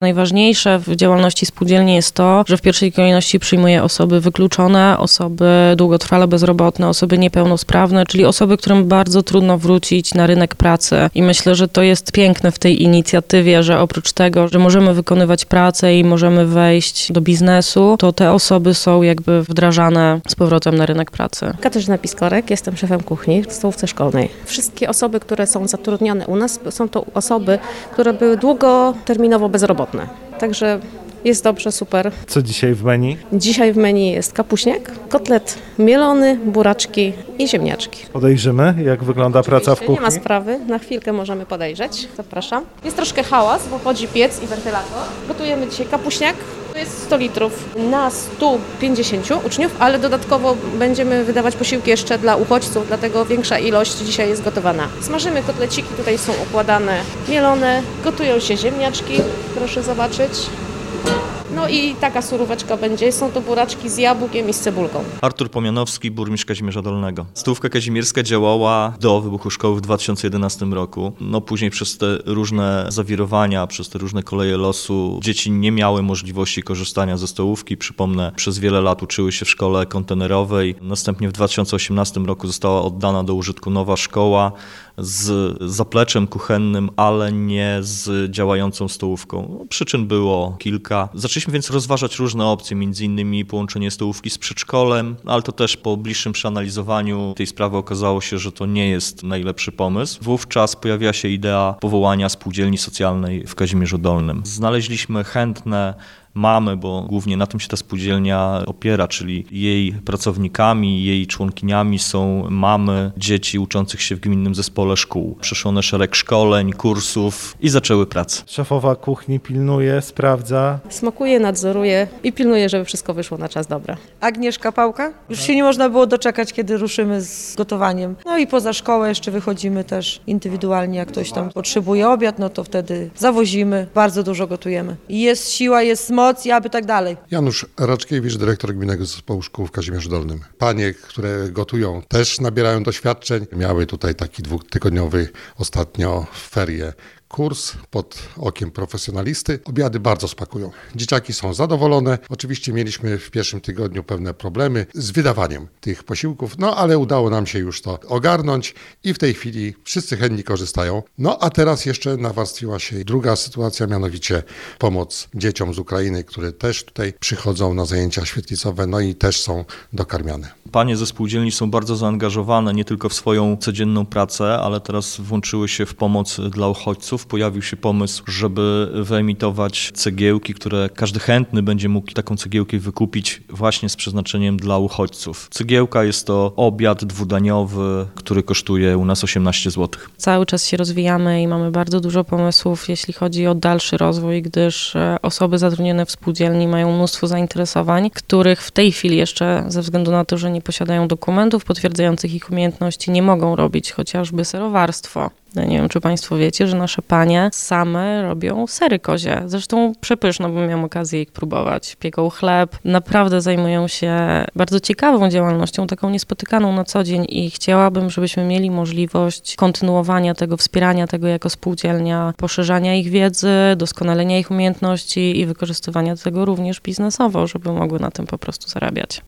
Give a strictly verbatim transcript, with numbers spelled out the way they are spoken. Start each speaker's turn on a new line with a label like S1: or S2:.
S1: Najważniejsze w działalności spółdzielni jest to, że w pierwszej kolejności przyjmuje osoby wykluczone, osoby długotrwale bezrobotne, osoby niepełnosprawne, czyli osoby, którym bardzo trudno wrócić na rynek pracy. I myślę, że to jest piękne w tej inicjatywie, że oprócz tego, że możemy wykonywać pracę i możemy wejść do biznesu, to te osoby są jakby wdrażane z powrotem na rynek pracy.
S2: Katarzyna Piskorek, jestem szefem kuchni w stołówce szkolnej. Wszystkie osoby, które są zatrudnione u nas, są to osoby, które były długoterminowo bezrobotne. Także jest dobrze, super.
S3: Co dzisiaj w menu?
S2: Dzisiaj w menu jest kapuśniak, kotlet mielony, buraczki i ziemniaczki.
S3: Podejrzymy, jak wygląda praca w kuchni?
S2: Nie ma sprawy, na chwilkę możemy podejrzeć. Zapraszam. Jest troszkę hałas, bo chodzi piec i wentylator. Gotujemy dzisiaj kapuśniak. To jest sto litrów na stu pięćdziesięciu uczniów, ale dodatkowo będziemy wydawać posiłki jeszcze dla uchodźców, dlatego większa ilość dzisiaj jest gotowana. Smażymy kotleciki, tutaj są układane, mielone, gotują się ziemniaczki, proszę zobaczyć. No i taka suróweczka będzie. Są to buraczki z jabłkiem i z cebulką.
S4: Artur Pomianowski, burmistrz Kazimierza Dolnego. Stołówka kazimierska działała do wybuchu szkoły w dwa tysiące jedenastym roku. No później przez te różne zawirowania, przez te różne koleje losu dzieci nie miały możliwości korzystania ze stołówki. Przypomnę, przez wiele lat uczyły się w szkole kontenerowej. Następnie w dwa tysiące osiemnastym roku została oddana do użytku nowa szkoła z zapleczem kuchennym, ale nie z działającą stołówką. No, przyczyn było kilka. Zaczęliśmy więc rozważać różne opcje, między innymi połączenie stołówki z przedszkolem, ale to też po bliższym przeanalizowaniu tej sprawy okazało się, że to nie jest najlepszy pomysł. Wówczas pojawiła się idea powołania spółdzielni socjalnej w Kazimierzu Dolnym. Znaleźliśmy chętne mamy, bo głównie na tym się ta spółdzielnia opiera, czyli jej pracownikami, jej członkiniami są mamy dzieci uczących się w gminnym zespole szkół. Przeszły one szereg szkoleń, kursów i zaczęły pracę.
S3: Szefowa kuchni pilnuje, sprawdza.
S2: Smakuje, nadzoruje i pilnuje, żeby wszystko wyszło na czas dobre.
S5: Agnieszka Pałka. Już się nie można było doczekać, kiedy ruszymy z gotowaniem. No i poza szkołę jeszcze wychodzimy też indywidualnie, jak ktoś tam potrzebuje obiad, no to wtedy zawozimy, bardzo dużo gotujemy. I jest siła, jest moc i aby tak dalej.
S6: Janusz Raczkiewicz, dyrektor Gminnego Zespołu Szkół w Kazimierzu Dolnym. Panie, które gotują, też nabierają doświadczeń. Miały tutaj taki dwutygodniowy ostatnio ferie kurs pod okiem profesjonalisty. Obiady bardzo smakują. Dzieciaki są zadowolone. Oczywiście mieliśmy w pierwszym tygodniu pewne problemy z wydawaniem tych posiłków, no ale udało nam się już to ogarnąć i w tej chwili wszyscy chętnie korzystają. No a teraz jeszcze nawarstwiła się druga sytuacja, mianowicie pomoc dzieciom z Ukrainy, które też tutaj przychodzą na zajęcia świetlicowe, no i też są dokarmiane.
S4: Panie ze spółdzielni są bardzo zaangażowane nie tylko w swoją codzienną pracę, ale teraz włączyły się w pomoc dla uchodźców. Pojawił się pomysł, żeby wyemitować cegiełki, które każdy chętny będzie mógł taką cegiełkę wykupić właśnie z przeznaczeniem dla uchodźców. Cegiełka jest to obiad dwudaniowy, który kosztuje u nas osiemnaście złotych.
S1: Cały czas się rozwijamy i mamy bardzo dużo pomysłów, jeśli chodzi o dalszy rozwój, gdyż osoby zatrudnione w spółdzielni mają mnóstwo zainteresowań, których w tej chwili jeszcze ze względu na to, że nie posiadają dokumentów potwierdzających ich umiejętności, nie mogą robić, chociażby serowarstwo. Ja nie wiem, czy Państwo wiecie, że nasze panie same robią sery kozie. Zresztą przepyszne, bo miałam okazję ich próbować. Pieką chleb. Naprawdę zajmują się bardzo ciekawą działalnością, taką niespotykaną na co dzień i chciałabym, żebyśmy mieli możliwość kontynuowania tego, wspierania tego jako spółdzielnia, poszerzania ich wiedzy, doskonalenia ich umiejętności i wykorzystywania tego również biznesowo, żeby mogły na tym po prostu zarabiać.